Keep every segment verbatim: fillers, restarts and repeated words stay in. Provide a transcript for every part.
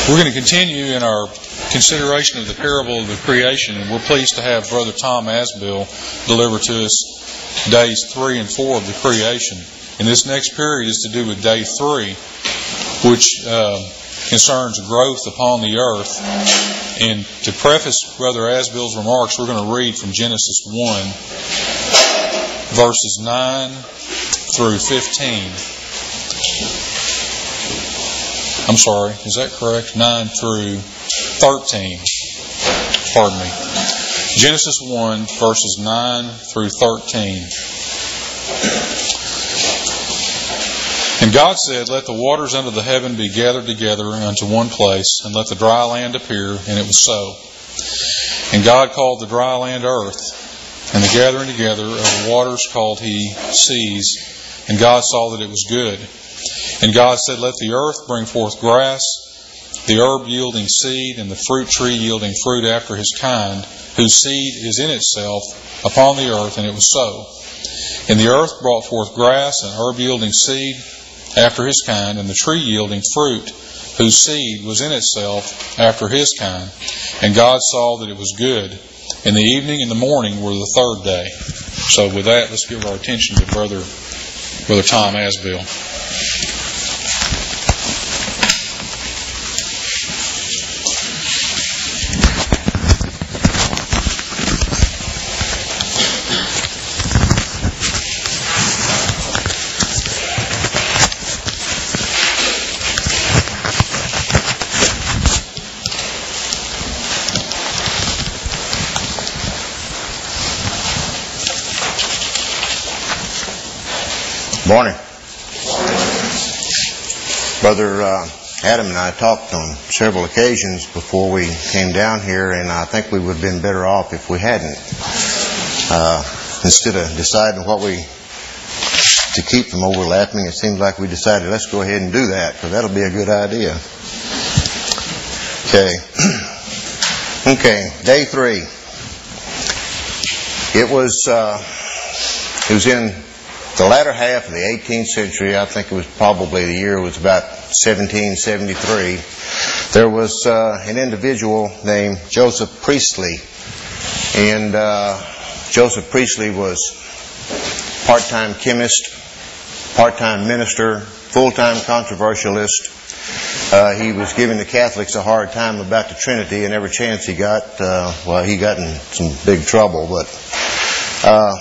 We're going to continue in our consideration of the parable of the creation, and we're pleased to have Brother Tom Asbill deliver to us days three and four of the creation. And this next period is to do with day three, which uh, concerns growth upon the earth. And to preface Brother Asbill's remarks, we're going to read from Genesis one, verses nine through fifteen. I'm sorry, is that correct? nine through thirteen. Pardon me. Genesis one, verses nine through thirteen. And God said, "Let the waters under the heaven be gathered together unto one place, and let the dry land appear." And it was so. And God called the dry land earth, and the gathering together of the waters called he seas. And God saw that it was good. And God said, "Let the earth bring forth grass, the herb yielding seed, and the fruit tree yielding fruit after his kind, whose seed is in itself upon the earth." And it was so. And the earth brought forth grass, and herb yielding seed after his kind, and the tree yielding fruit, whose seed was in itself after his kind. And God saw that it was good. And the evening and the morning were the third day. So with that, let's give our attention to Brother, Brother Tom Asbill. Morning. Brother uh, Adam and I talked on several occasions before we came down here, and I think we would have been better off if we hadn't. Uh, instead of deciding what we to keep from overlapping, it seems like we decided let's go ahead and do that, because that'll be a good idea. Okay. Okay. Day three. It was. Uh, it was in the latter half of the eighteenth century. I think it was probably the year was about seventeen seventy-three. There was uh, an individual named Joseph Priestley, and uh, Joseph Priestley was part-time chemist, part-time minister, full-time controversialist. Uh, he was giving the Catholics a hard time about the Trinity, and every chance he got, uh, well, he got in some big trouble. But uh,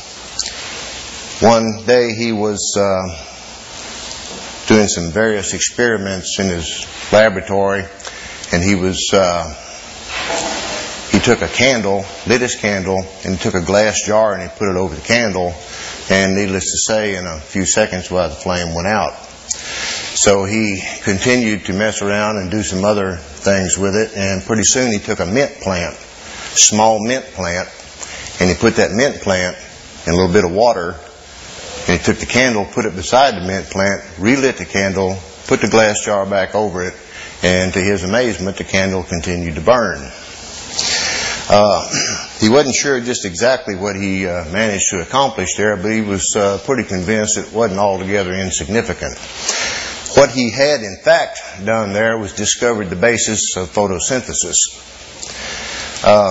One day he was uh, doing some various experiments in his laboratory, and he was uh, he took a candle, lit his candle, and took a glass jar and he put it over the candle, and needless to say, in a few seconds, well, the flame went out. So he continued to mess around and do some other things with it, and pretty soon he took a mint plant, small mint plant, and he put that mint plant in a little bit of water. And he took the candle, put it beside the mint plant, relit the candle, put the glass jar back over it, and to his amazement, the candle continued to burn. Uh, he wasn't sure just exactly what he uh, managed to accomplish there, but he was uh, pretty convinced it wasn't altogether insignificant. What he had, in fact, done there was discovered the basis of photosynthesis. Uh,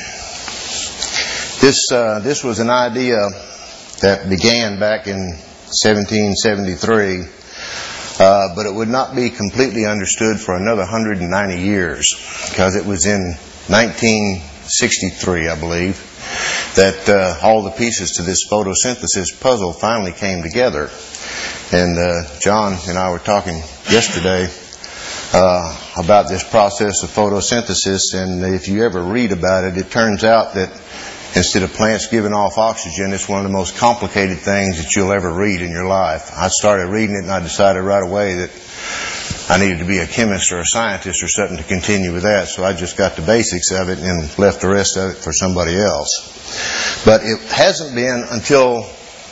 this uh, this was an idea that began back in seventeen seventy-three, uh, but it would not be completely understood for another one hundred ninety years, because it was in nineteen sixty-three, I believe, that uh, all the pieces to this photosynthesis puzzle finally came together. And uh, John and I were talking yesterday uh, about this process of photosynthesis, and if you ever read about it, it turns out that instead of plants giving off oxygen, it's one of the most complicated things that you'll ever read in your life. I started reading it and I decided right away that I needed to be a chemist or a scientist or something to continue with that. So I just got the basics of it and left the rest of it for somebody else. But it hasn't been until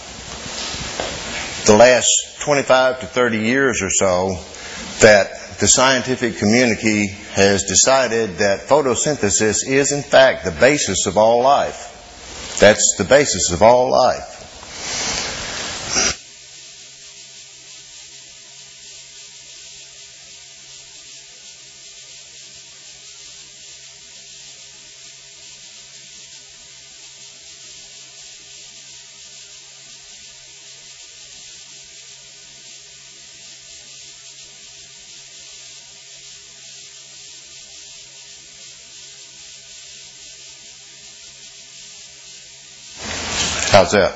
the last twenty-five to thirty years or so that the scientific community has decided that photosynthesis is in fact the basis of all life. That's the basis of all life. How's that?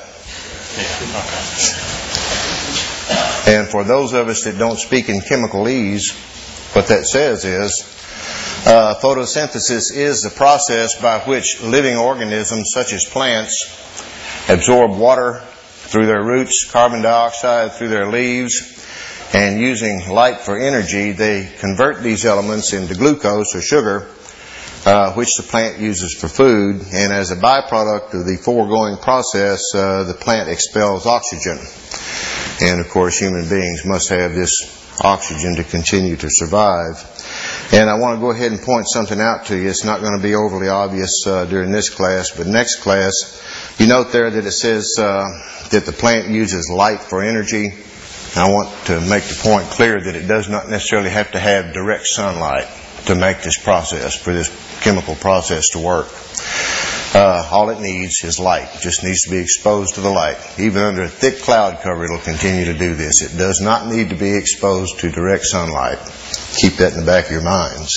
And for those of us that don't speak in chemicalese, what that says is, uh, photosynthesis is the process by which living organisms such as plants absorb water through their roots, carbon dioxide through their leaves, and using light for energy, they convert these elements into glucose or sugar, uh, which the plant uses for food. And as a byproduct of the foregoing process, uh, the plant expels oxygen. And of course, human beings must have this oxygen to continue to survive. And I want to go ahead and point something out to you. It's not going to be overly obvious uh, during this class, but next class, you note there that it says uh, that the plant uses light for energy. I want to make the point clear that it does not necessarily have to have direct sunlight to make this process, for this chemical process to work. Uh, all it needs is light. It just needs to be exposed to the light. Even under a thick cloud cover, it'll continue to do this. It does not need to be exposed to direct sunlight. Keep that in the back of your minds.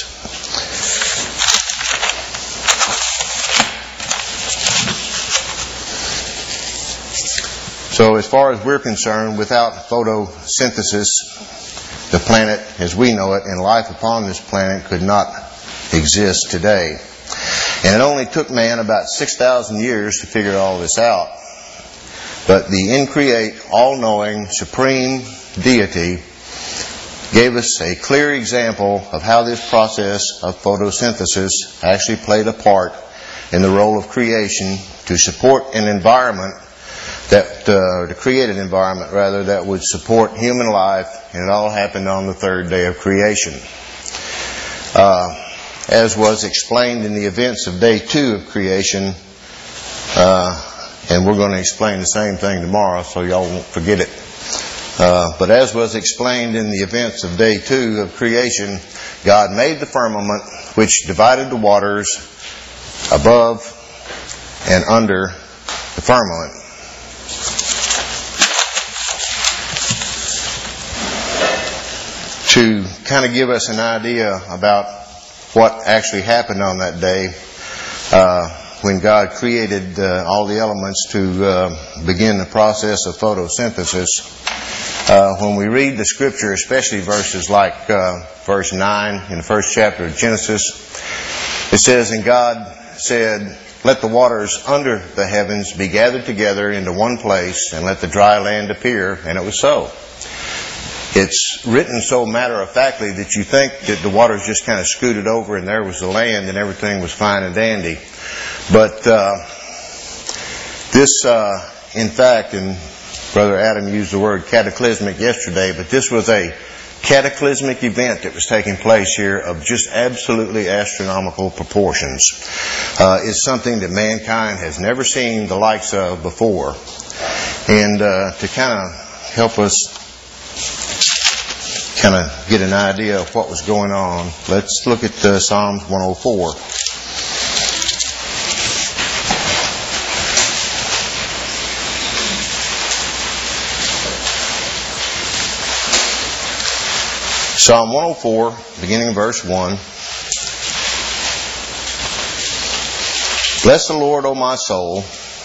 So as far as we're concerned, without photosynthesis, the planet as we know it and life upon this planet could not exist today. And it only took man about six thousand years to figure all this out. But the increate, all-knowing, supreme deity gave us a clear example of how this process of photosynthesis actually played a part in the role of creation to support an environment that, uh, to create an environment rather, that would support human life, and it all happened on the third day of creation. Uh, as was explained in the events of day two of creation, uh, and we're going to explain the same thing tomorrow, so y'all won't forget it. Uh, but as was explained in the events of day two of creation, God made the firmament which divided the waters above and under the firmament. To kind of give us an idea about what actually happened on that day uh, when God created uh, all the elements to uh, begin the process of photosynthesis. Uh, when we read the Scripture, especially verses like uh, verse nine in the first chapter of Genesis, it says, "And God said, let the waters under the heavens be gathered together into one place, and let the dry land appear. And it was so." It's written so matter-of-factly that you think that the waters just kind of scooted over and there was the land and everything was fine and dandy. But uh, this, uh, in fact, and Brother Adam used the word cataclysmic yesterday, but this was a cataclysmic event that was taking place here of just absolutely astronomical proportions. Uh, it's something that mankind has never seen the likes of before. And uh, to kind of help us kind of get an idea of what was going on, let's look at uh, Psalms one oh four. Psalm one oh four, beginning in verse one. Bless the Lord, O my soul.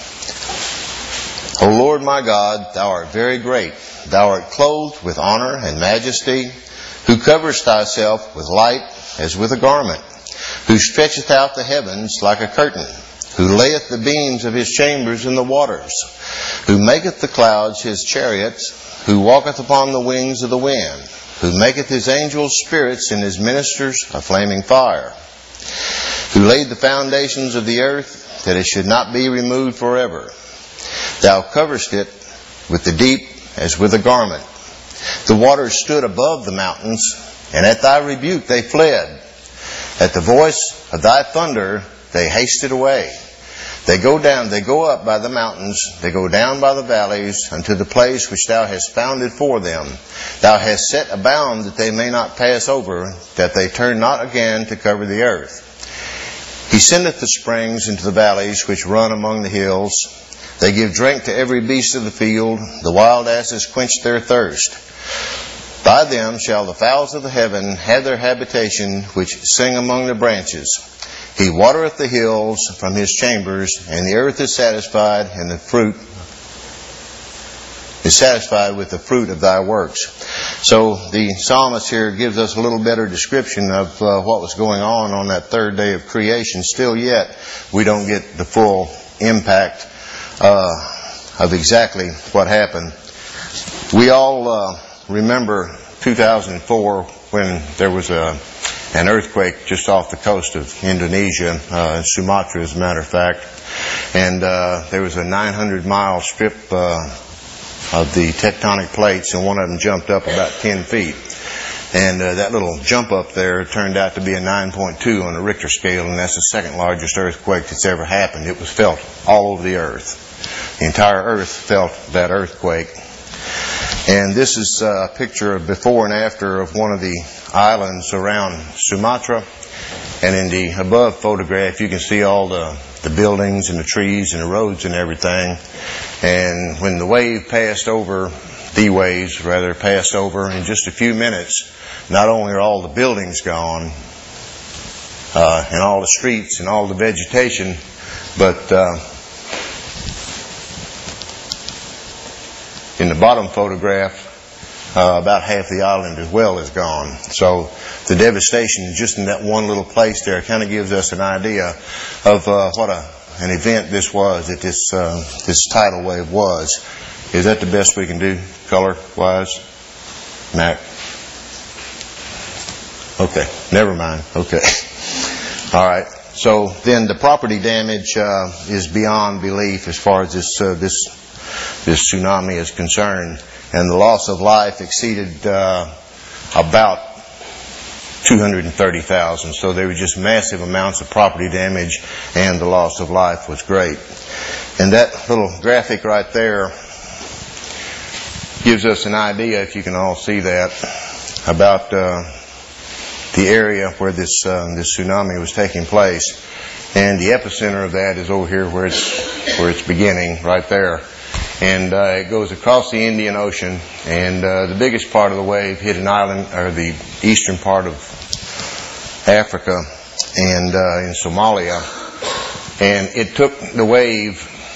O Lord my God, Thou art very great. Thou art clothed with honor and majesty, who coverest Thyself with light as with a garment, who stretcheth out the heavens like a curtain, who layeth the beams of His chambers in the waters, who maketh the clouds His chariots, who walketh upon the wings of the wind, who maketh His angels spirits and His ministers a flaming fire, who laid the foundations of the earth, that it should not be removed forever. Thou coverest it with the deep as with a garment. The waters stood above the mountains, and at Thy rebuke they fled. At the voice of Thy thunder they hasted away. They go down, they go up by the mountains, they go down by the valleys, unto the place which Thou hast founded for them. Thou hast set a bound that they may not pass over, that they turn not again to cover the earth. He sendeth the springs into the valleys which run among the hills. They give drink to every beast of the field. The wild asses quench their thirst. By them shall the fowls of the heaven have their habitation, which sing among the branches. He watereth the hills from his chambers, and the earth is satisfied, and the fruit is satisfied with the fruit of thy works. So the psalmist here gives us a little better description of uh, what was going on on that third day of creation. Still yet, we don't get the full impact uh, of exactly what happened. We all uh, remember two thousand four when there was a an earthquake just off the coast of Indonesia, uh, Sumatra as a matter of fact. And uh, there was a nine hundred mile strip uh, of the tectonic plates, and one of them jumped up about ten feet. And uh, that little jump up there turned out to be a nine point two on the Richter scale, and that's the second largest earthquake that's ever happened. It was felt all over the earth. The entire earth felt that earthquake. And this is a picture of before and after of one of the islands around Sumatra. And in the above photograph, you can see all the, the buildings and the trees and the roads and everything. And when the wave passed over, the waves rather passed over in just a few minutes, not only are all the buildings gone, uh, and all the streets and all the vegetation, but uh, in the bottom photograph, uh, about half the island as well is gone. So the devastation just in that one little place there kind of gives us an idea of uh, what a, an event this was, that this uh, this tidal wave was. Is that the best we can do, color-wise? Mac? Okay, never mind. Okay. All right. So then the property damage uh, is beyond belief as far as this uh, this this tsunami is concerned, and the loss of life exceeded uh, about two hundred thirty thousand. So there were just massive amounts of property damage, and the loss of life was great. And that little graphic right there gives us an idea, if you can all see that, about uh, the area where this uh, this tsunami was taking place. And the epicenter of that is over here where it's where it's beginning, right there. And uh, it goes across the Indian Ocean, and uh, the biggest part of the wave hit an island, or the eastern part of Africa, and uh, in Somalia. And it took the wave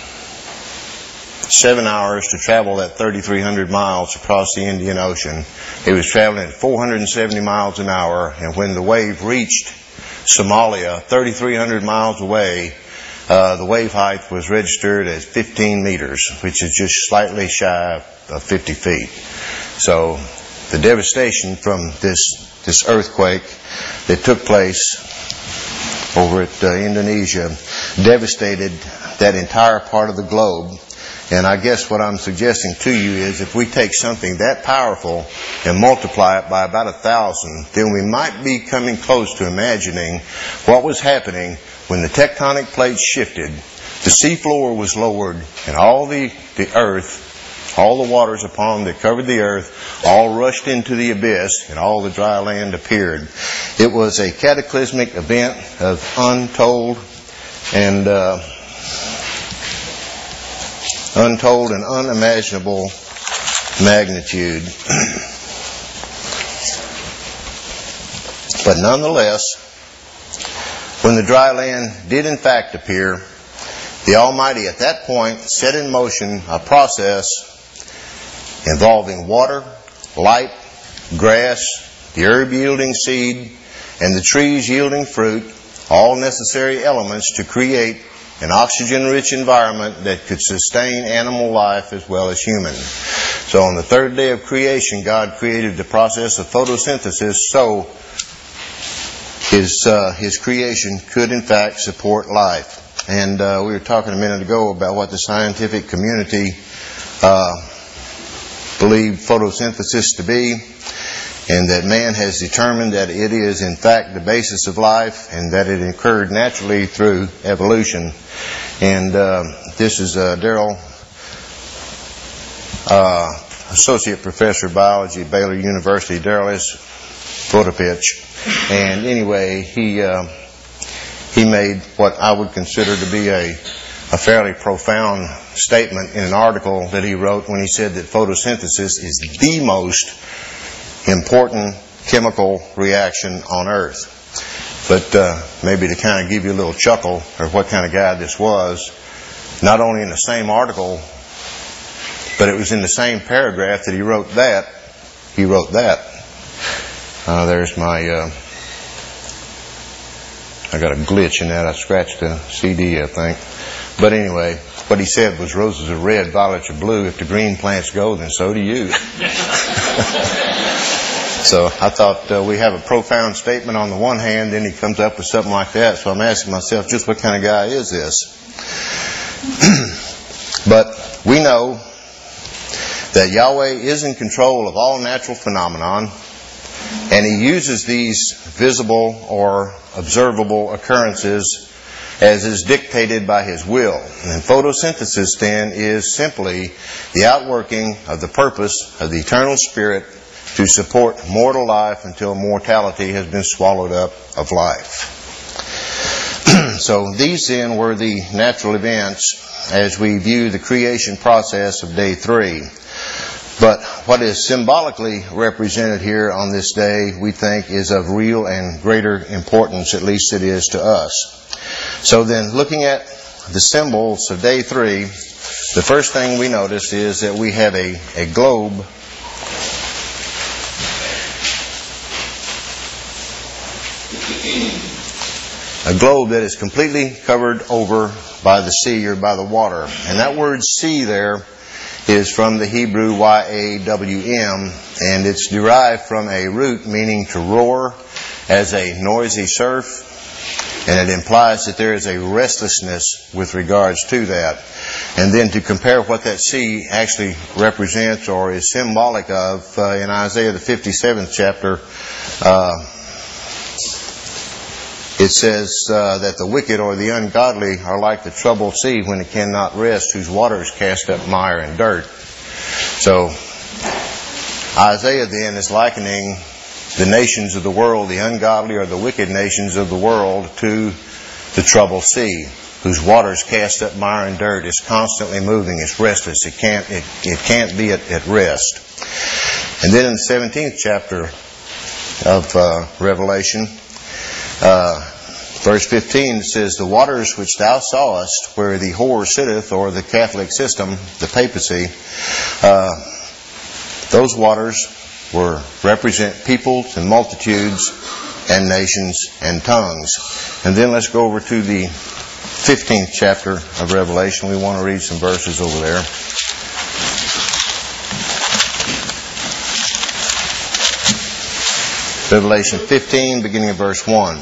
seven hours to travel that thirty-three hundred miles across the Indian Ocean. It was traveling at four hundred seventy miles an hour, and when the wave reached Somalia, thirty-three hundred miles away, uh, the wave height was registered as fifteen meters, which is just slightly shy of fifty feet. So the devastation from this this earthquake that took place over at uh, Indonesia devastated that entire part of the globe. And I guess what I'm suggesting to you is if we take something that powerful and multiply it by about a thousand, then we might be coming close to imagining what was happening when the tectonic plates shifted, the seafloor was lowered, and all the, the earth, all the waters upon that covered the earth, all rushed into the abyss, and all the dry land appeared. It was a cataclysmic event of untold and uh, untold and unimaginable magnitude. But nonetheless, when the dry land did in fact appear, the Almighty at that point set in motion a process involving water, light, grass, the herb yielding seed, and the trees yielding fruit, all necessary elements to create an oxygen-rich environment that could sustain animal life as well as human. So on the third day of creation, God created the process of photosynthesis so his, uh, his creation could in fact support life. And uh, we were talking a minute ago about what the scientific community uh, believed photosynthesis to be, and that man has determined that it is in fact the basis of life, and that it occurred naturally through evolution. And uh, this is uh, Daryl, uh, Associate Professor of Biology at Baylor University. Daryl S. Vodopich. And anyway, he uh, he made what I would consider to be a, a fairly profound statement in an article that he wrote when he said that photosynthesis is the most important chemical reaction on Earth. But uh, maybe to kind of give you a little chuckle or what kind of guy this was, not only in the same article, but it was in the same paragraph that he wrote that, he wrote that. Uh, there's my, uh, I got a glitch in that. I scratched the C D, I think. But anyway, what he said was, roses are red, violets are blue. If the green plants go, then so do you. So I thought uh, we have a profound statement on the one hand, then he comes up with something like that. So I'm asking myself, just what kind of guy is this? But we know that Yahweh is in control of all natural phenomenon, and He uses these visible or observable occurrences as is dictated by His will. And photosynthesis then is simply the outworking of the purpose of the eternal Spirit to support mortal life until mortality has been swallowed up of life. So these then were the natural events as we view the creation process of day three. But what is symbolically represented here on this day, we think, is of real and greater importance, at least it is to us. So then, looking at the symbols of day three, the first thing we notice is that we have a, a globe a globe that is completely covered over by the sea or by the water. And that word sea there is from the Hebrew Y A W M, and it's derived from a root meaning to roar as a noisy surf, and it implies that there is a restlessness with regards to that. And then to compare what that sea actually represents or is symbolic of, uh, in Isaiah the fifty-seventh chapter, uh, it says uh, that the wicked or the ungodly are like the troubled sea when it cannot rest, whose waters cast up mire and dirt. So Isaiah then is likening the nations of the world, the ungodly or the wicked nations of the world, to the troubled sea, whose waters cast up mire and dirt. It's constantly moving. It's restless. It can't. It, it can't be at, at rest. And then in the seventeenth chapter of uh, Revelation, uh, verse fifteen, it says, "The waters which thou sawest, where the whore sitteth," or the Catholic system, the papacy, uh, those waters were represent peoples and multitudes and nations and tongues. And then let's go over to the fifteenth chapter of Revelation. We want to read some verses over there. Revelation fifteen, beginning of verse one.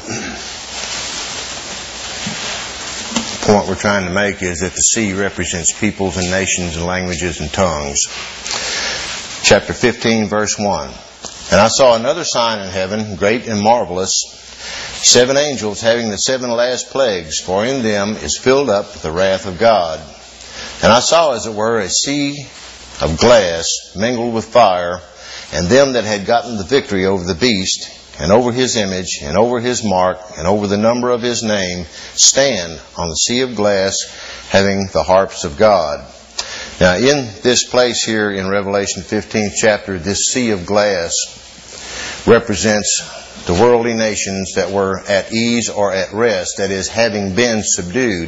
The point we're trying to make is that the sea represents peoples and nations and languages and tongues. Chapter fifteen, verse one. "And I saw another sign in heaven, great and marvelous, seven angels having the seven last plagues, for in them is filled up the wrath of God. And I saw, as it were, a sea of glass mingled with fire, and them that had gotten the victory over the beast, and over his image, and over his mark, and over the number of his name, stand on the sea of glass, having the harps of God." Now, in this place here in Revelation fifteenth chapter, this sea of glass represents the worldly nations that were at ease or at rest, that is, having been subdued.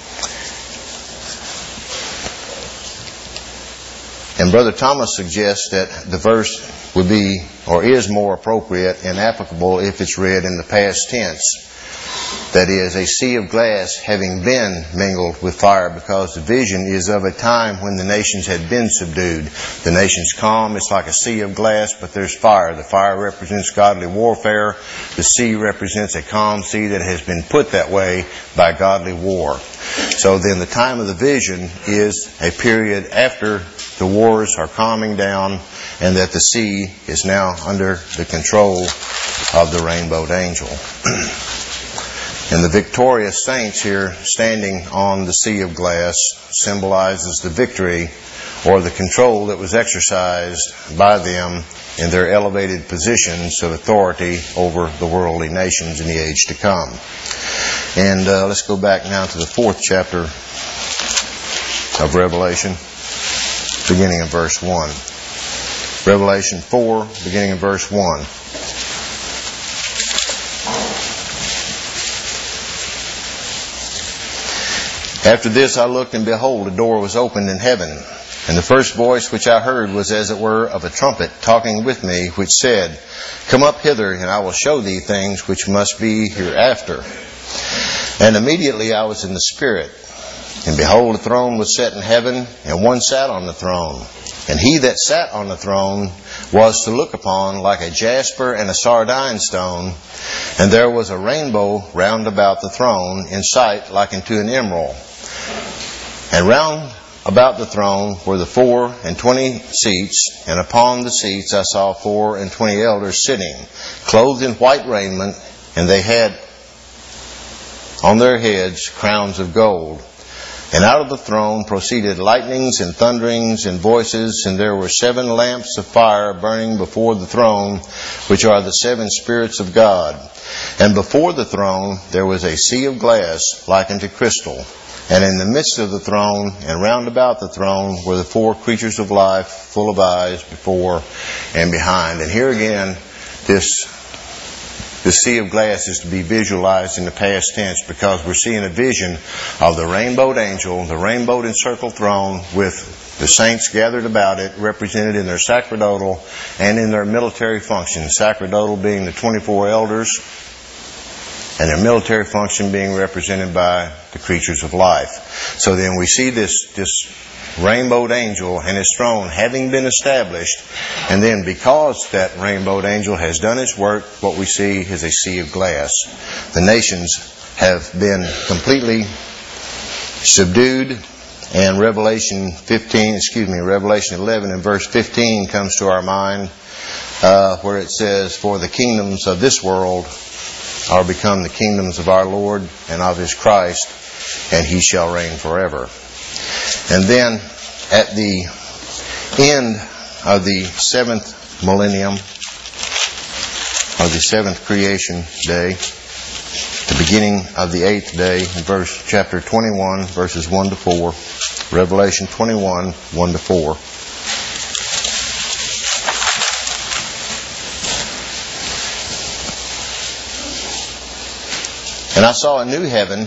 And Brother Thomas suggests that the verse would be, or is more appropriate and applicable if it's read in the past tense. That is, a sea of glass having been mingled with fire, because the vision is of a time when the nations had been subdued. The nations calm, it's like a sea of glass, but there's fire. The fire represents godly warfare. The sea represents a calm sea that has been put that way by godly war. So then the time of the vision is a period after the wars are calming down, and that the sea is now under the control of the rainbowed angel. And the victorious saints here standing on the sea of glass symbolizes the victory or the control that was exercised by them in their elevated positions of authority over the worldly nations in the age to come. And uh, let's go back now to the fourth chapter of Revelation, beginning of verse one. Revelation four, beginning of verse one. After this I looked, and behold, a door was opened in heaven. And the first voice which I heard was as it were of a trumpet talking with me, which said, Come up hither, and I will show thee things which must be hereafter. And immediately I was in the Spirit. And behold, a throne was set in heaven, and one sat on the throne. And he that sat on the throne was to look upon like a jasper and a sardine stone. And there was a rainbow round about the throne, in sight like unto an emerald. And round about the throne were the four and twenty seats, and upon the seats I saw four and twenty elders sitting, clothed in white raiment, and they had on their heads crowns of gold. And out of the throne proceeded lightnings and thunderings and voices, and there were seven lamps of fire burning before the throne, which are the seven spirits of God. And before the throne there was a sea of glass like unto crystal. And in the midst of the throne and round about the throne were the four creatures of life, full of eyes before and behind. And here again, this The sea of glass is to be visualized in the past tense, because we're seeing a vision of the rainbowed angel, the rainbowed encircled throne, with the saints gathered about it, represented in their sacerdotal and in their military function. Sacerdotal being the twenty-four elders, and their military function being represented by the creatures of life. So then we see this this rainbowed angel and his throne having been established, and then because that rainbowed angel has done its work, what we see is a sea of glass. The nations have been completely subdued, and Revelation fifteen, excuse me, Revelation eleven and verse fifteen comes to our mind, uh, where it says, For the kingdoms of this world are become the kingdoms of our Lord and of His Christ, and He shall reign forever. And then at the end of the seventh millennium, or the seventh creation day, the beginning of the eighth day, in verse chapter twenty-one, verses one to four, Revelation twenty-one, one to four. And I saw a new heaven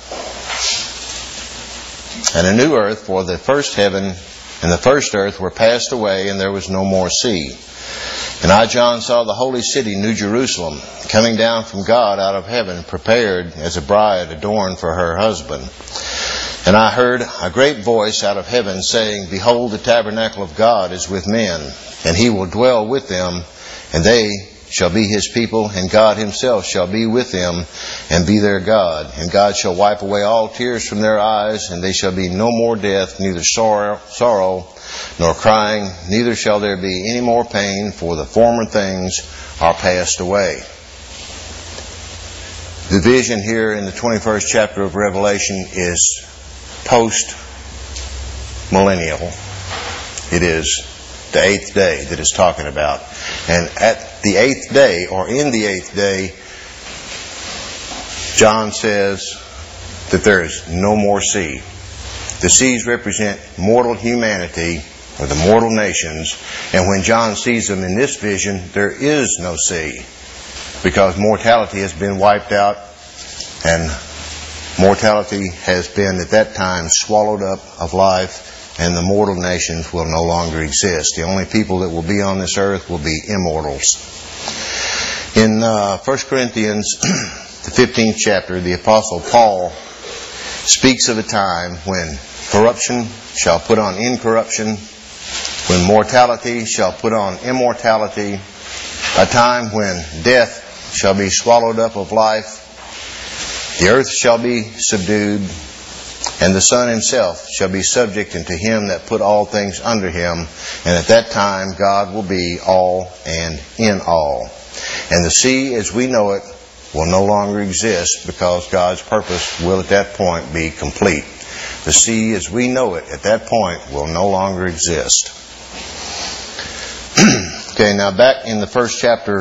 and a new earth, for the first heaven and the first earth were passed away, and there was no more sea. And I, John, saw the holy city, New Jerusalem, coming down from God out of heaven, prepared as a bride adorned for her husband. And I heard a great voice out of heaven saying, Behold, the tabernacle of God is with men, and He will dwell with them, and they shall be His people, and God Himself shall be with them, and be their God. And God shall wipe away all tears from their eyes, and there shall be no more death, neither sorrow, sorrow, nor crying, neither shall there be any more pain, for the former things are passed away. The vision here in the twenty-first chapter of Revelation is post-millennial. It is the eighth day that it's talking about. And at the eighth day, or in the eighth day, John says that there is no more sea. The seas represent mortal humanity, or the mortal nations, and when John sees them in this vision, there is no sea, because mortality has been wiped out, and mortality has been at that time swallowed up of life, and the mortal nations will no longer exist. The only people that will be on this earth will be immortals. In uh, First Corinthians, the fifteenth chapter, the Apostle Paul speaks of a time when corruption shall put on incorruption, when mortality shall put on immortality, a time when death shall be swallowed up of life, the earth shall be subdued, and the Son Himself shall be subject unto Him that put all things under Him. And at that time God will be all and in all. And the sea as we know it will no longer exist, because God's purpose will at that point be complete. The sea as we know it at that point will no longer exist. Okay, now back in the first chapter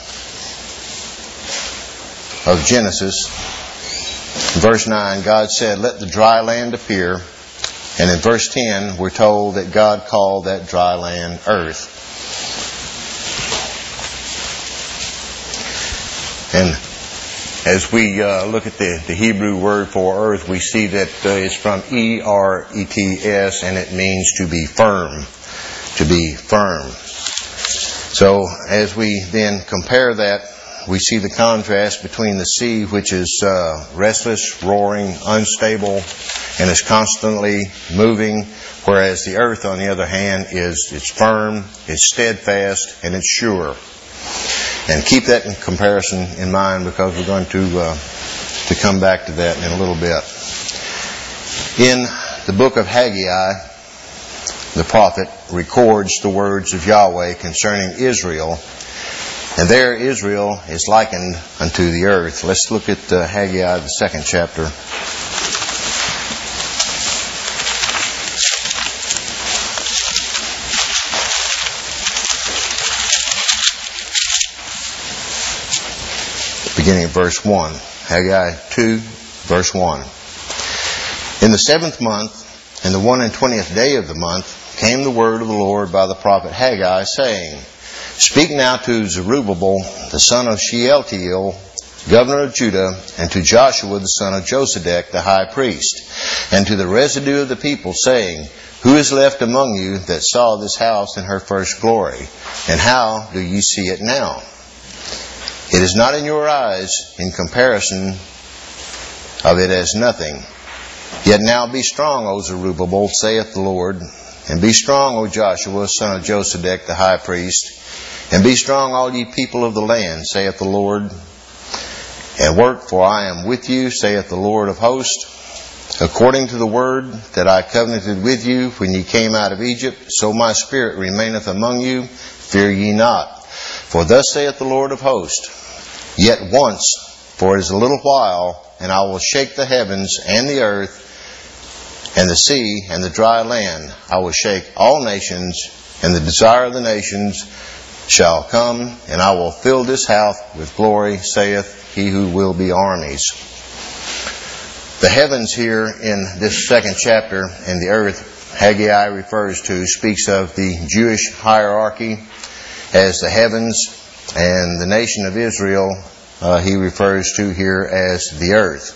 of Genesis, verse nine, God said, Let the dry land appear. And in verse ten, we're told that God called that dry land earth. And As we uh, look at the, the Hebrew word for earth, we see that uh, it's from E R E T S, and it means to be firm. To be firm. So as we then compare that, we see the contrast between the sea, which is uh, restless, roaring, unstable, and is constantly moving, whereas the earth, on the other hand, is it's firm, it's steadfast, and it's sure. And keep that in comparison in mind, because we're going to uh, to come back to that in a little bit. In the book of Haggai, the prophet records the words of Yahweh concerning Israel. And there Israel is likened unto the earth. Let's look at uh, Haggai, the second chapter. Beginning of verse one. Haggai two, verse one. In the seventh month, in the one and twentieth day of the month, came the word of the Lord by the prophet Haggai, saying, Speak now to Zerubbabel, the son of Shealtiel, governor of Judah, and to Joshua, the son of Josedech, the high priest, and to the residue of the people, saying, Who is left among you that saw this house in her first glory? And how do ye see it now? It is not in your eyes in comparison of it as nothing. Yet now be strong, O Zerubbabel, saith the Lord, and be strong, O Joshua, son of Josedech, the high priest, and be strong, all ye people of the land, saith the Lord, and work, for I am with you, saith the Lord of hosts. According to the word that I covenanted with you when ye came out of Egypt, so my spirit remaineth among you. Fear ye not. For thus saith the Lord of hosts, Yet once, for it is a little while, and I will shake the heavens and the earth and the sea and the dry land. I will shake all nations, and the desire of the nations shall come, and I will fill this house with glory, saith he who will be armies. The heavens here in this second chapter, and the earth Haggai refers to, speaks of the Jewish hierarchy as the heavens, and the nation of Israel uh, he refers to here as the earth.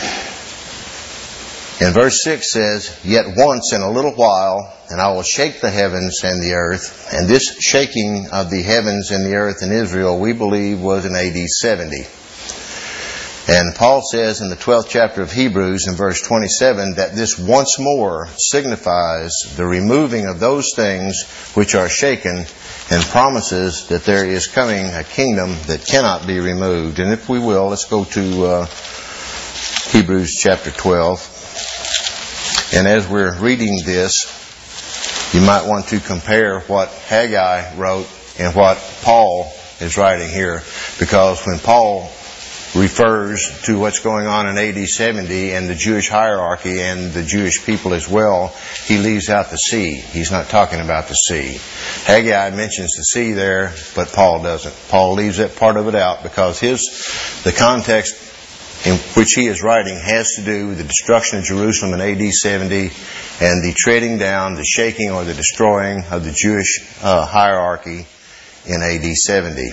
And verse six says, Yet once in a little while, and I will shake the heavens and the earth. And this shaking of the heavens and the earth in Israel, we believe, was in A D seventy. And Paul says in the twelfth chapter of Hebrews, in verse twenty-seven, that this once more signifies the removing of those things which are shaken, and promises that there is coming a kingdom that cannot be removed. And if we will, let's go to uh, Hebrews chapter twelve. And as we're reading this, you might want to compare what Haggai wrote and what Paul is writing here. Because when Paul refers to what's going on in A D seventy and the Jewish hierarchy and the Jewish people as well, he leaves out the sea. He's not talking about the sea. Haggai mentions the sea there, but Paul doesn't. Paul leaves that part of it out because his the context in which he is writing has to do with the destruction of Jerusalem in A D seventy and the treading down, the shaking or the destroying of the Jewish uh, hierarchy in A D seventy.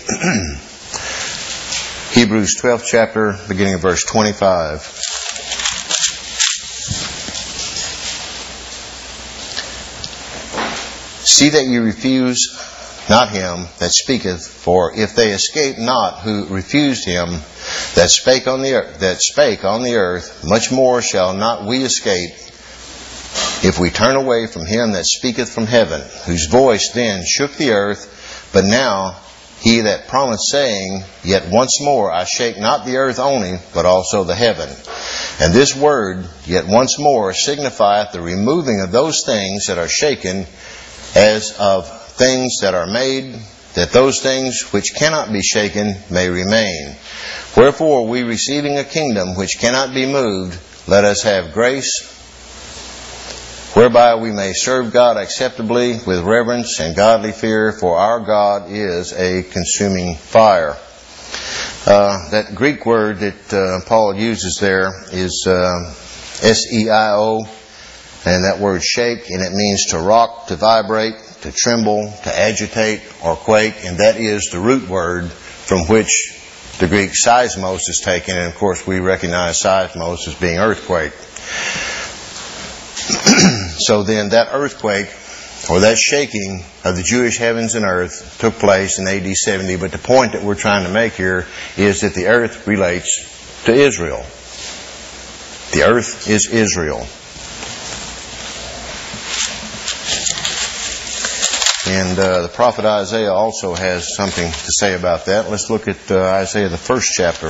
Hebrews twelfth chapter, beginning of verse twenty-five. See that ye refuse not him that speaketh, for if they escape not who refused him that spake on the earth, that spake on the earth, much more shall not we escape if we turn away from him that speaketh from heaven, whose voice then shook the earth. But now he that promised, saying, Yet once more I shake not the earth only, but also the heaven. And this word, yet once more, signifieth the removing of those things that are shaken, as of things that are made, that those things which cannot be shaken may remain. Wherefore, we receiving a kingdom which cannot be moved, let us have grace, whereby we may serve God acceptably with reverence and godly fear, for our God is a consuming fire. Uh, that Greek word that uh, Paul uses there is uh, S E I O, and that word shake, and it means to rock, to vibrate, to tremble, to agitate, or quake, and that is the root word from which the Greek seismos is taken, and of course we recognize seismos as being earthquake. So then that earthquake, or that shaking of the Jewish heavens and earth, took place in A D seventy. But the point that we're trying to make here is that the earth relates to Israel. The earth is Israel. And uh, the prophet Isaiah also has something to say about that. Let's look at uh, Isaiah, the first chapter.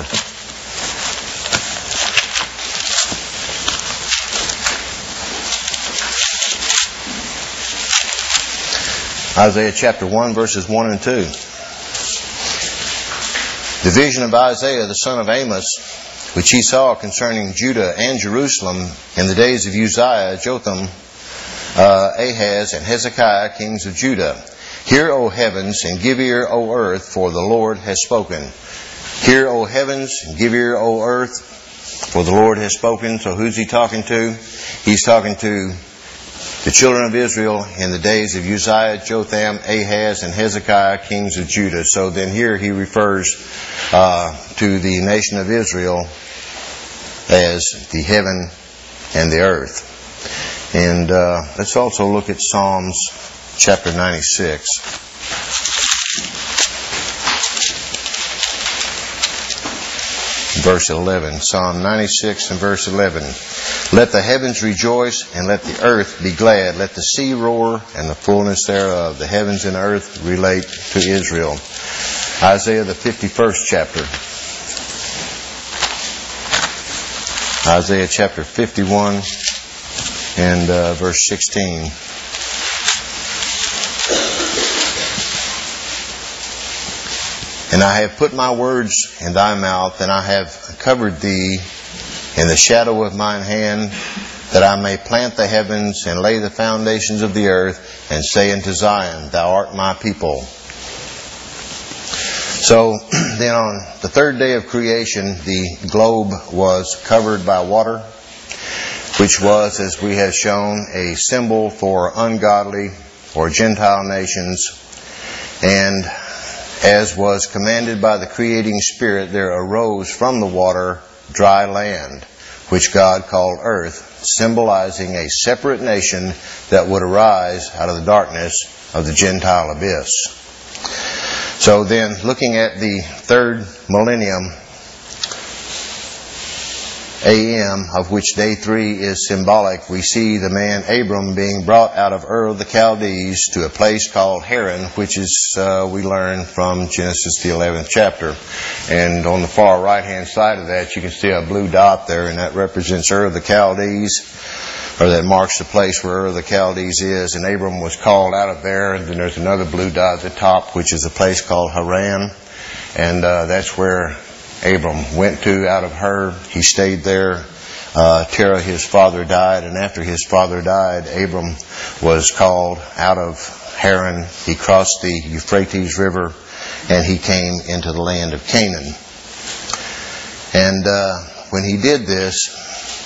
Isaiah chapter one, verses one and two. The vision of Isaiah, the son of Amos, which he saw concerning Judah and Jerusalem in the days of Uzziah, Jotham, uh, Ahaz, and Hezekiah, kings of Judah. Hear, O heavens, and give ear, O earth, for the Lord has spoken. Hear, O heavens, and give ear, O earth, for the Lord has spoken. So who's he talking to? He's talking to the children of Israel in the days of Uzziah, Jotham, Ahaz, and Hezekiah, kings of Judah. So then here he refers uh, to the nation of Israel as the heaven and the earth. And uh, let's also look at Psalms chapter ninety-six. Verse eleven. Psalm ninety-six and verse eleven. Let the heavens rejoice, and let the earth be glad. Let the sea roar, and the fullness thereof. The heavens and earth relate to Israel. Isaiah, the fifty-first chapter. Isaiah chapter fifty-one and uh, verse sixteen. And I have put my words in thy mouth, and I have covered thee in the shadow of mine hand, that I may plant the heavens and lay the foundations of the earth, and say unto Zion, Thou art my people. So then on the third day of creation, the globe was covered by water, which was, as we have shown, a symbol for ungodly or Gentile nations. And as was commanded by the creating Spirit, there arose from the water dry land, which God called earth, symbolizing a separate nation that would arise out of the darkness of the Gentile abyss. So then, looking at the third millennium, A M, of which day three is symbolic, we see the man Abram being brought out of Ur of the Chaldees to a place called Haran, which is, uh, we learn from Genesis the eleventh chapter. And on the far right-hand side of that, you can see a blue dot there, and that represents Ur of the Chaldees, or that marks the place where Ur of the Chaldees is. And Abram was called out of there, and then there's another blue dot at the top, which is a place called Haran. And uh, that's where Abram went to out of Ur. He stayed there. Uh, Terah, his father, died, and after his father died, Abram was called out of Haran. He crossed the Euphrates River, and he came into the land of Canaan. And uh, when he did this,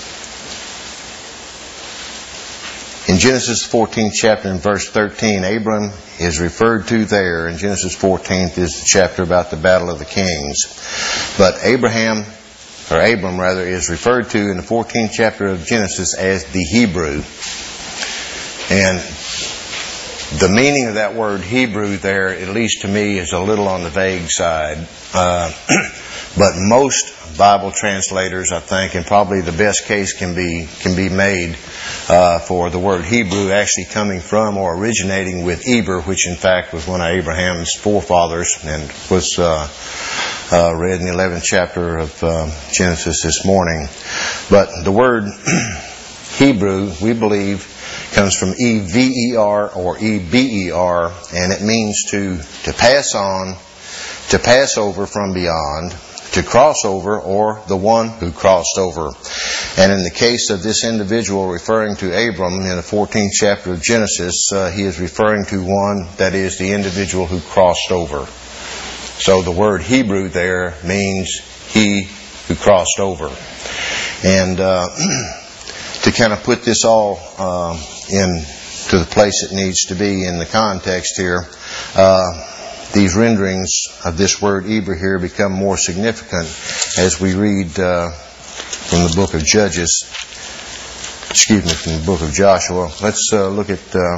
in Genesis fourteenth chapter and verse thirteen, Abram is referred to there. And Genesis fourteenth is the chapter about the battle of the kings. But Abraham, or Abram rather, is referred to in the fourteenth chapter of Genesis as the Hebrew. And the meaning of that word Hebrew there, at least to me, is a little on the vague side. Uh, but most Bible translators, I think, and probably the best case can be can be made uh, for the word Hebrew actually coming from or originating with Eber, which in fact was one of Abraham's forefathers and was uh, uh, read in the eleventh chapter of uh, Genesis this morning. But the word Hebrew, we believe, comes from E V E R or E B E R, and it means to to pass on, to pass over from beyond, to cross over, or the one who crossed over. And in the case of this individual referring to Abram in the fourteenth chapter of Genesis, uh, he is referring to one, that is, the individual who crossed over. So the word Hebrew there means he who crossed over. And uh, to kind of put this all uh, in to the place it needs to be in the context here, uh, these renderings of this word Eber here become more significant as we read uh, from the book of Judges, excuse me, from the book of Joshua. Let's uh, look at uh,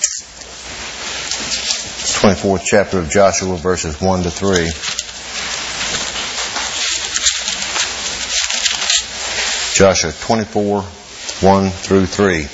twenty-fourth chapter of Joshua, verses one to three. Joshua twenty-four, one through three.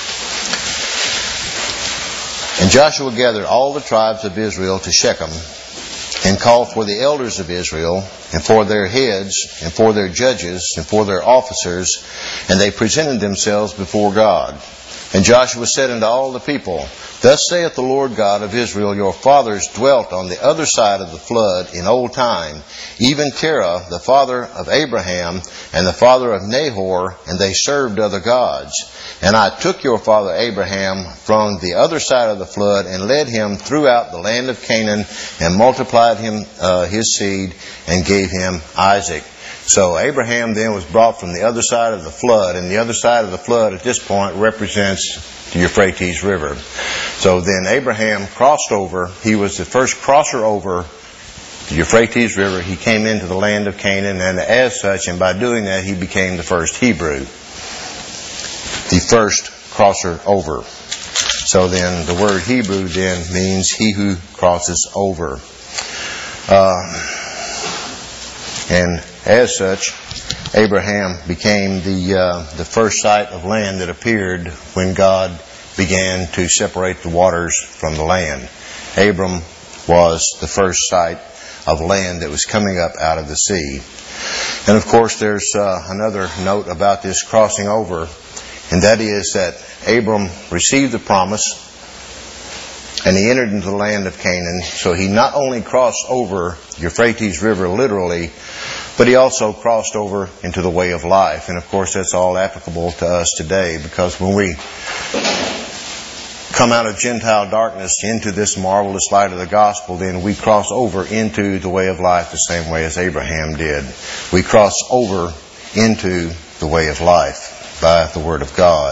And Joshua gathered all the tribes of Israel to Shechem, and called for the elders of Israel, and for their heads, and for their judges, and for their officers, and they presented themselves before God. And Joshua said unto all the people, Thus saith the Lord God of Israel, Your fathers dwelt on the other side of the flood in old time, even Terah, the father of Abraham, and the father of Nahor, and they served other gods. And I took your father Abraham from the other side of the flood, and led him throughout the land of Canaan, and multiplied him uh, his seed, and gave him Isaac. So Abraham then was brought from the other side of the flood, and the other side of the flood at this point represents the Euphrates River. So then Abraham crossed over. He was the first crosser over the Euphrates River. He came into the land of Canaan, and as such, and by doing that, he became the first Hebrew. The first crosser over. So then the word Hebrew then means he who crosses over. Uh, and as such, Abraham became the uh, the first sight of land that appeared when God began to separate the waters from the land. Abram was the first sight of land that was coming up out of the sea. And of course there's uh, another note about this crossing over, and that is that Abram received the promise and he entered into the land of Canaan. So he not only crossed over Euphrates River literally, but he also crossed over into the way of life. And of course that's all applicable to us today, because when we come out of Gentile darkness into this marvelous light of the gospel, then we cross over into the way of life the same way as Abraham did. We cross over into the way of life by the Word of God.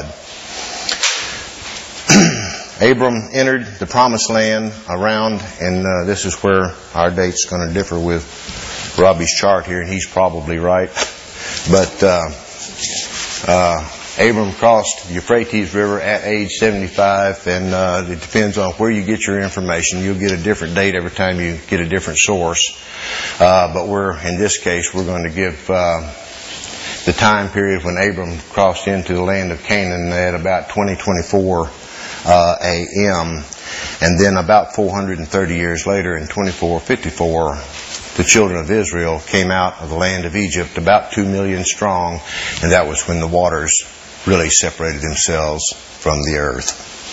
Abram entered the promised land around, and uh, this is where our date's going to differ with Robbie's chart here, and he's probably right. But uh, uh, Abram crossed the Euphrates River at age seventy-five, and uh, it depends on where you get your information. You'll get a different date every time you get a different source. Uh, but we're, in this case, we're going to give uh, the time period when Abram crossed into the land of Canaan at about twenty twenty-four uh, A M And then about four hundred thirty years later, in twenty-four fifty-four, the children of Israel came out of the land of Egypt, about two million strong, and that was when the waters really separated themselves from the earth.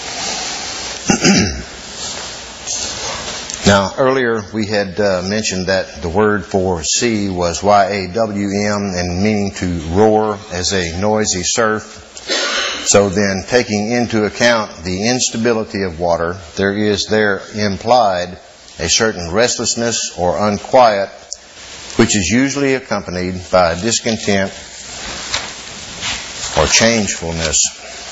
Now, earlier we had uh, mentioned that the word for sea was Y A W M, and meaning to roar as a noisy surf. So then, taking into account the instability of water, there is there implied a certain restlessness or unquiet, which is usually accompanied by a discontent or changefulness.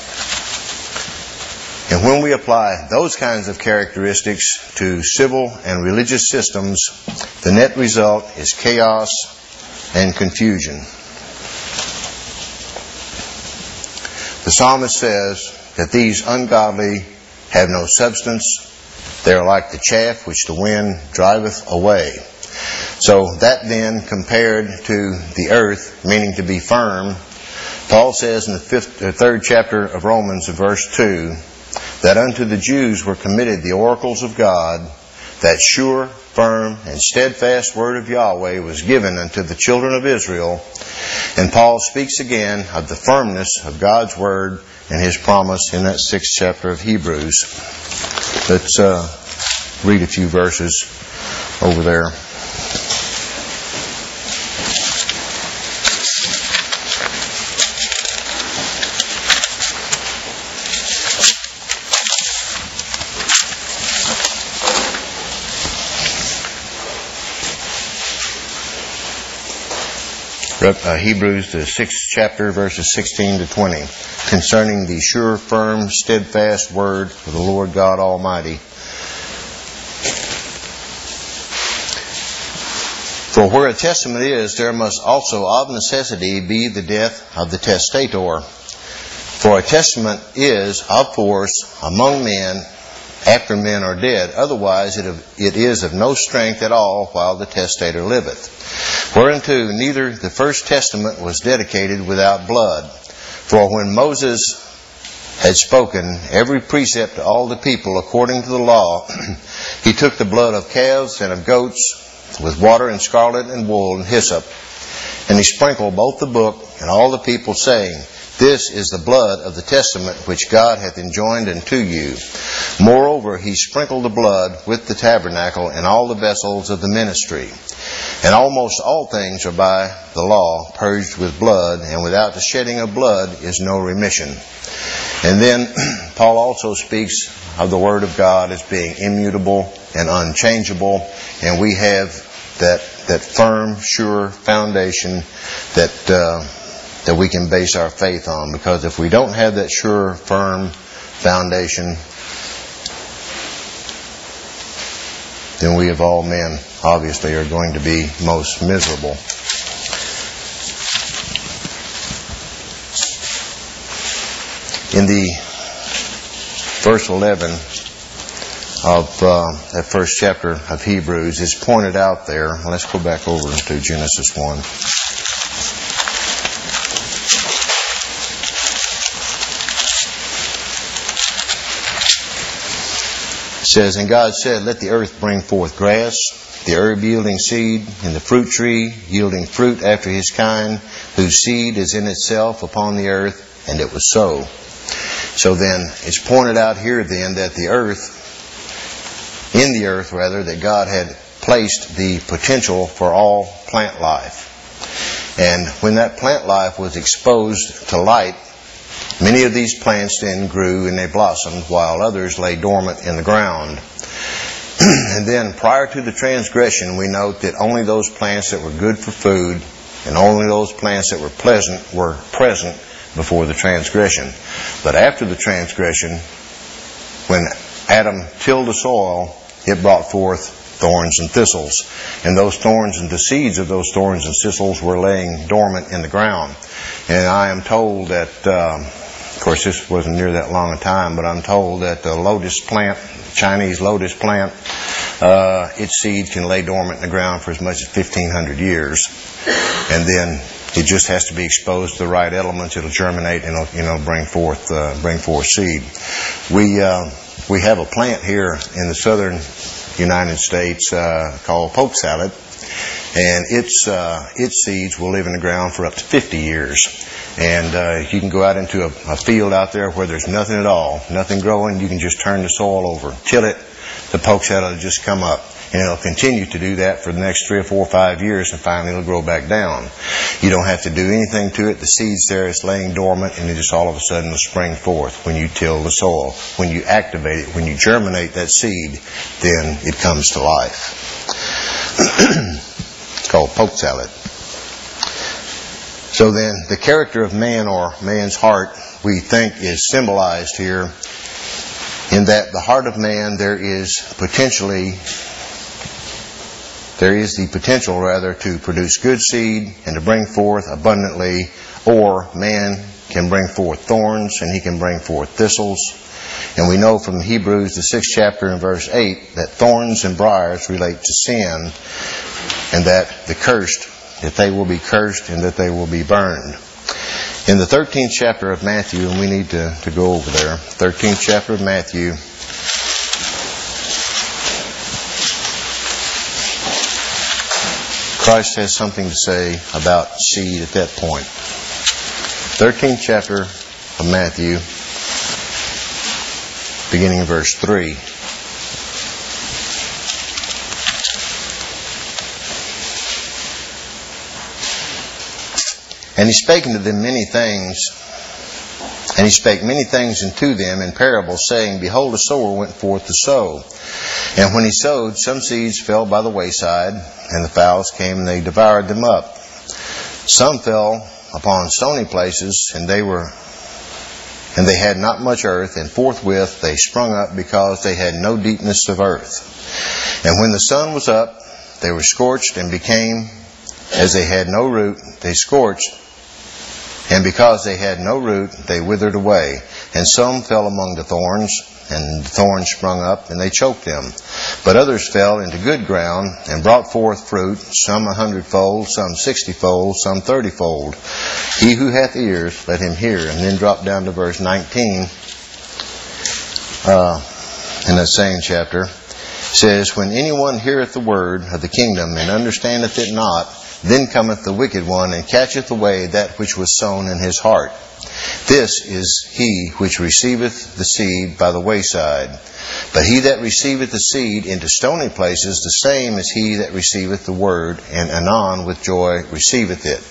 And when we apply those kinds of characteristics to civil and religious systems, the net result is chaos and confusion. The psalmist says that these ungodly have no substance. They are like the chaff which the wind driveth away. So that then, compared to the earth, meaning to be firm, Paul says in the fifth, uh, third chapter of Romans, in verse two, that unto the Jews were committed the oracles of God, that sure, firm, and steadfast word of Yahweh was given unto the children of Israel. And Paul speaks again of the firmness of God's word and His promise in that sixth chapter of Hebrews. Let's uh, read a few verses over there. Uh, Hebrews, the sixth chapter, verses sixteen to twenty, concerning the sure, firm, steadfast word of the Lord God Almighty. For where a testament is, there must also of necessity be the death of the testator. For a testament is of force among men after men are dead. Otherwise it, it is of no strength at all while the testator liveth. Whereunto neither the first testament was dedicated without blood. For when Moses had spoken every precept to all the people according to the law, he took the blood of calves and of goats with water and scarlet and wool and hyssop, and he sprinkled both the book and all the people, saying, This is the blood of the testament which God hath enjoined unto you. Moreover, he sprinkled the blood with the tabernacle and all the vessels of the ministry. And almost all things are by the law purged with blood, and without the shedding of blood is no remission. And then Paul also speaks of the Word of God as being immutable and unchangeable, and we have that that firm, sure foundation that uh, that we can base our faith on. Because if we don't have that sure, firm foundation, then we of all men obviously are going to be most miserable. In the verse eleven of uh, that first chapter of Hebrews, is pointed out there. Let's go back over to Genesis one. It says, And God said, Let the earth bring forth grass, the herb yielding seed, and the fruit tree yielding fruit after his kind, whose seed is in itself upon the earth, and it was so. So then, it's pointed out here then that the earth, in the earth rather, that God had placed the potential for all plant life. And when that plant life was exposed to light, many of these plants then grew and they blossomed, while others lay dormant in the ground. And then prior to the transgression, we note that only those plants that were good for food and only those plants that were pleasant were present before the transgression. But after the transgression, when Adam tilled the soil, it brought forth thorns and thistles. And those thorns and the seeds of those thorns and thistles were laying dormant in the ground. And I am told that, um, of course this wasn't near that long a time, but I'm told that the lotus plant, Chinese lotus plant, uh, its seed can lay dormant in the ground for as much as fifteen hundred years. And then it just has to be exposed to the right elements. It'll germinate and it'll, you know, bring forth, uh, bring forth seed. We, uh, we have a plant here in the southern United States, uh, called poke salad. And its, uh, its seeds will live in the ground for up to fifty years. And, uh, you can go out into a, a field out there where there's nothing at all, nothing growing. You can just turn the soil over, till it, the poke salad will just come up. And it'll continue to do that for the next three or four or five years, and finally it'll grow back down. You don't have to do anything to it. The seed's there, it's laying dormant, and it just all of a sudden will spring forth when you till the soil. When you activate it, when you germinate that seed, then it comes to life. It's called poke salad. So then, the character of man, or man's heart, we think is symbolized here in that the heart of man, there is potentially There is the potential, rather, to produce good seed and to bring forth abundantly, or man can bring forth thorns and he can bring forth thistles. And we know from Hebrews, the sixth chapter and verse eight, that thorns and briars relate to sin, and that the cursed, that they will be cursed and that they will be burned. In the thirteenth chapter of Matthew, and we need to, to go over there, thirteenth chapter of Matthew, Christ has something to say about seed at that point. thirteenth chapter of Matthew, beginning in verse three. And he spake unto them many things, and he spake many things unto them in parables, saying, Behold, a sower went forth to sow. And when he sowed, some seeds fell by the wayside, and the fowls came and they devoured them up. Some fell upon stony places, and they were, and they had not much earth, and forthwith they sprung up, because they had no deepness of earth. And when the sun was up, they were scorched and became, as they had no root, they scorched, and because they had no root, they withered away. And some fell among the thorns, and the thorns sprung up, and they choked them. But others fell into good ground, and brought forth fruit, some a hundredfold, some sixtyfold, some thirtyfold. He who hath ears, let him hear. And then drop down to verse nineteen, uh, in that same chapter. Says, when anyone heareth the word of the kingdom, and understandeth it not, then cometh the wicked one, and catcheth away that which was sown in his heart. This is he which receiveth the seed by the wayside. But he that receiveth the seed into stony places, the same is he that receiveth the word, and anon with joy receiveth it.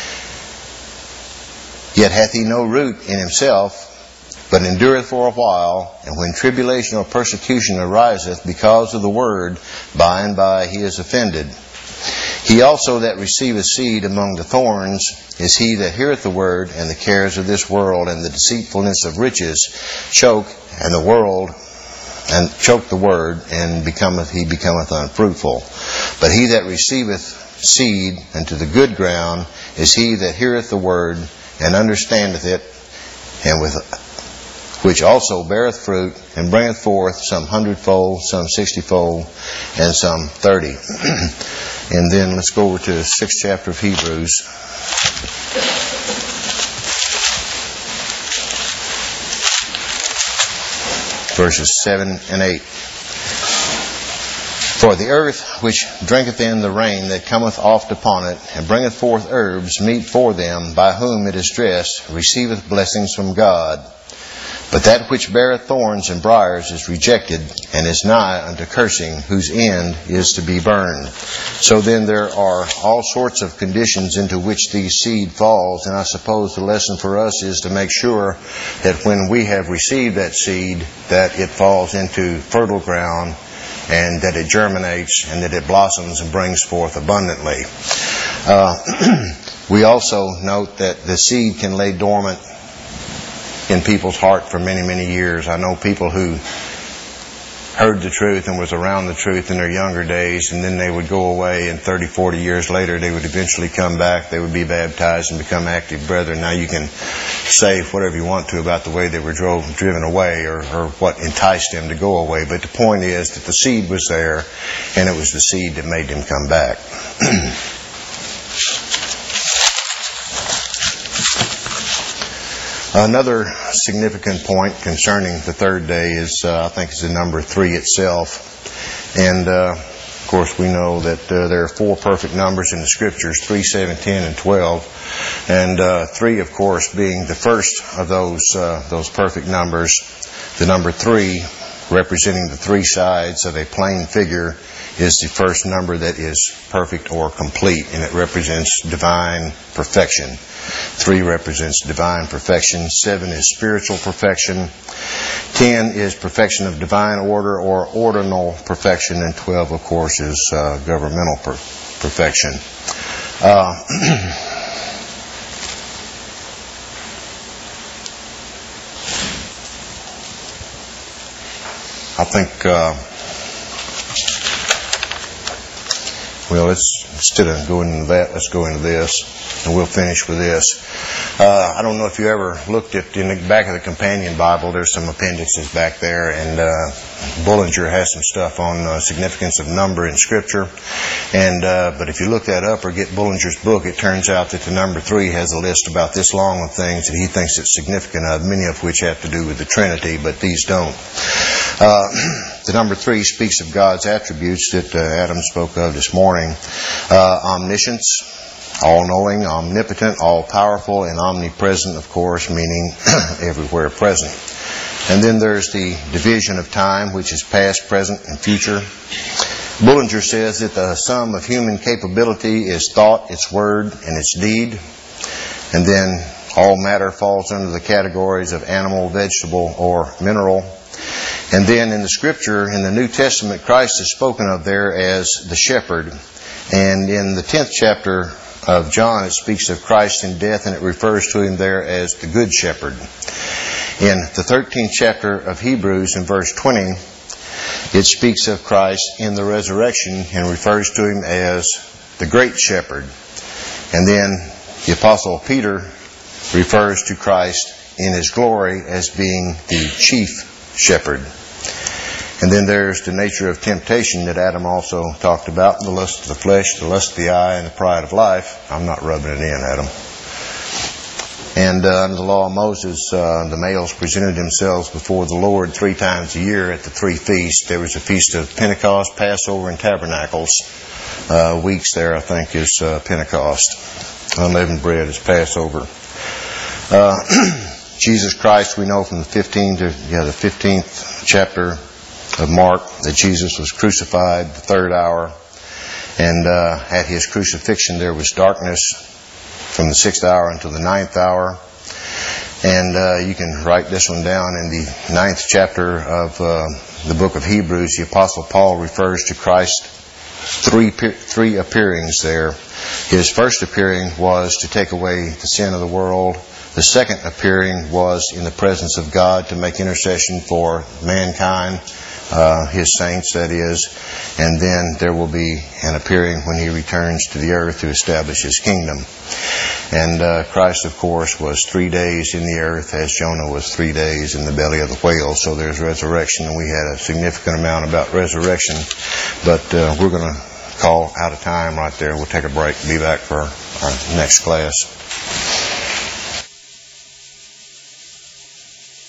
Yet hath he no root in himself, but endureth for a while, and when tribulation or persecution ariseth because of the word, by and by he is offended. He also that receiveth seed among the thorns is he that heareth the word, and the cares of this world and the deceitfulness of riches choke, and the world and choke the word, and becometh he becometh unfruitful. But he that receiveth seed into the good ground is he that heareth the word, and understandeth it, and with which also beareth fruit, and bringeth forth some hundredfold, some sixtyfold, and some thirty. And then let's go over to the sixth chapter of Hebrews. Verses seven and eight. For the earth which drinketh in the rain that cometh oft upon it, and bringeth forth herbs meet for them, by whom it is dressed, receiveth blessings from God. But that which beareth thorns and briars is rejected, and is nigh unto cursing, whose end is to be burned. So then there are all sorts of conditions into which the seed falls, and I suppose the lesson for us is to make sure that when we have received that seed, that it falls into fertile ground, and that it germinates, and that it blossoms and brings forth abundantly. Uh, we also note that the seed can lay dormant in people's heart for many, many years. I know people who heard the truth and was around the truth in their younger days, and then they would go away, and thirty, forty years later they would eventually come back, they would be baptized and become active brethren. Now you can say whatever you want to about the way they were drove, driven away, or, or what enticed them to go away, but the point is that the seed was there, and it was the seed that made them come back. Another significant point concerning the third day is, uh, I think, is the number three itself. And, uh, of course, we know that uh, there are four perfect numbers in the Scriptures, three, seven, ten, and twelve. And uh, three, of course, being the first of those uh, those perfect numbers. The number three, representing the three sides of a plane figure, is the first number that is perfect or complete, and it represents divine perfection. Three represents divine perfection. Seven is spiritual perfection. Ten is perfection of divine order or ordinal perfection. And twelve, of course, is uh, governmental per- perfection. Uh, I think... Uh, Well, let's, instead of going into that, let's go into this, and we'll finish with this. Uh, I don't know if you ever looked at, in the back of the companion Bible, there's some appendixes back there, and uh, Bullinger has some stuff on uh, significance of number in Scripture. And uh, but if you look that up or get Bullinger's book, it turns out that the number three has a list about this long of things that he thinks it's significant of, many of which have to do with the Trinity, but these don't. Uh, the number three speaks of God's attributes that uh, Adam spoke of this morning. Uh, omniscience, all-knowing, omnipotent, all-powerful, and omnipresent, of course, meaning everywhere present. And then there's the division of time, which is past, present, and future. Bullinger says that the sum of human capability is thought, its word, and its deed. And then all matter falls under the categories of animal, vegetable, or mineral. And then in the Scripture, in the New Testament, Christ is spoken of there as the shepherd. And in the tenth chapter of John, it speaks of Christ in death, and it refers to Him there as the Good Shepherd. In the thirteenth chapter of Hebrews, in verse twenty, It speaks of Christ in the resurrection and refers to Him as the great shepherd. And then the Apostle Peter refers to Christ in His glory as being the chief shepherd. And then there's the nature of temptation that Adam also talked about, the lust of the flesh, the lust of the eye, and the pride of life. I'm not rubbing it in, Adam. And uh, under the law of Moses, uh, the males presented themselves before the Lord three times a year at the three feasts. There was a feast of Pentecost, Passover, and Tabernacles. Uh, weeks there, I think, is uh, Pentecost. Unleavened bread is Passover. Uh, Jesus Christ, we know from the fifteenth, yeah, the fifteenth chapter of Mark, that Jesus was crucified the third hour. And uh, at His crucifixion there was darkness from the sixth hour until the ninth hour. And uh, you can write this one down in the ninth chapter of uh, the book of Hebrews. The Apostle Paul refers to Christ's three, three appearings there. His first appearing was to take away the sin of the world. The second appearing was in the presence of God to make intercession for mankind, uh, His saints, that is. And then there will be an appearing when He returns to the earth to establish His kingdom. And uh, Christ, of course, was three days in the earth as Jonah was three days in the belly of the whale. So there's resurrection, and we had a significant amount about resurrection. But uh, we're going to call out of time right there. We'll take a break and be back for our next class.